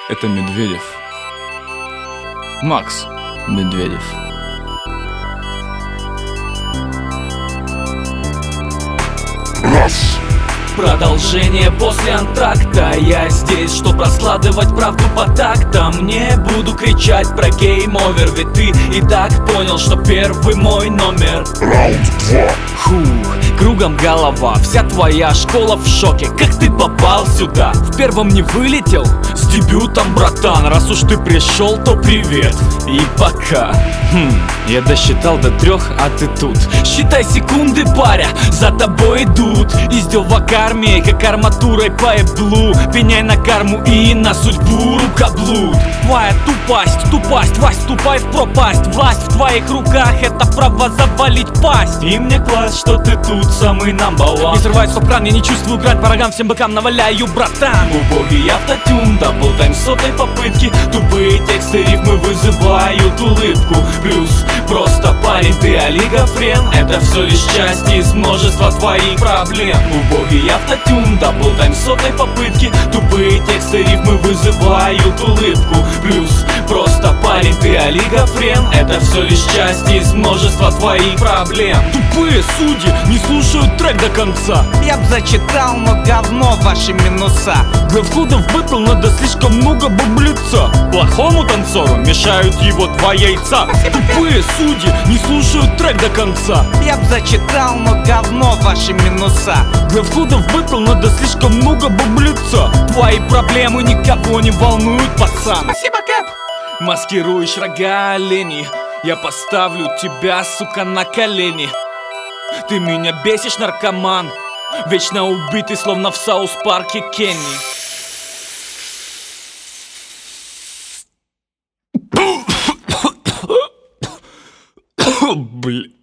Это Медведев. Макс Медведев. Продолжение после антракта. Я здесь, чтоб раскладывать правду по тактам. Не буду кричать про гейм-овер, ведь ты и так понял, что первый мой номер. Раунд 2. Фух, кругом голова, вся твоя школа в шоке. Как ты попал сюда? В первом не вылетел? С дебютом, братан. Раз уж ты пришел, то привет и пока. Я досчитал до 3, а ты тут. Считай секунды, паря, за тобой идут. Издевок армией, как арматурой по эблу. Пеняй на карму и на судьбу рукоблуд. Твоя тупость, Вась, ступай в пропасть. Власть в твоих руках, это право завалить пасть. И мне класс, что ты тут самый number one. Не срывай стоп-кран, я не чувствую грань. По рогам всем бокам наваляю, братан. Убогий автотюн, даблтайм сотой попытки. Тупые тексты, рифмы вызывают улыбку. Плюс просто парень, ты олигофрен. Это все лишь часть из множества твоих проблем. Убогий автотюн, даблтайм сотой попытки. Тупые тексты, рифмы вызывают улыбку. Плюс просто парень, ты олигофрен. Это все лишь часть из множества твоих проблем. Тупые судьи не слушают трек до конца. Я б зачитал, но говно ваши минуса. Для входа в бэтл надо слишком много бублица. Плохому танцору мешают его 2 яйца. Тупые судьи не слушают трек до конца. Я б зачитал, но говно ваши минуса. Для входа в бэтл надо слишком много бублица. Твои проблемы никого не волнуют, пацан. Спасибо, Кэп. Маскируешь рога оленей, я поставлю тебя, сука, на колени. Ты меня бесишь, наркоман, вечно убитый, словно в Саус-парке Кенни. Блин.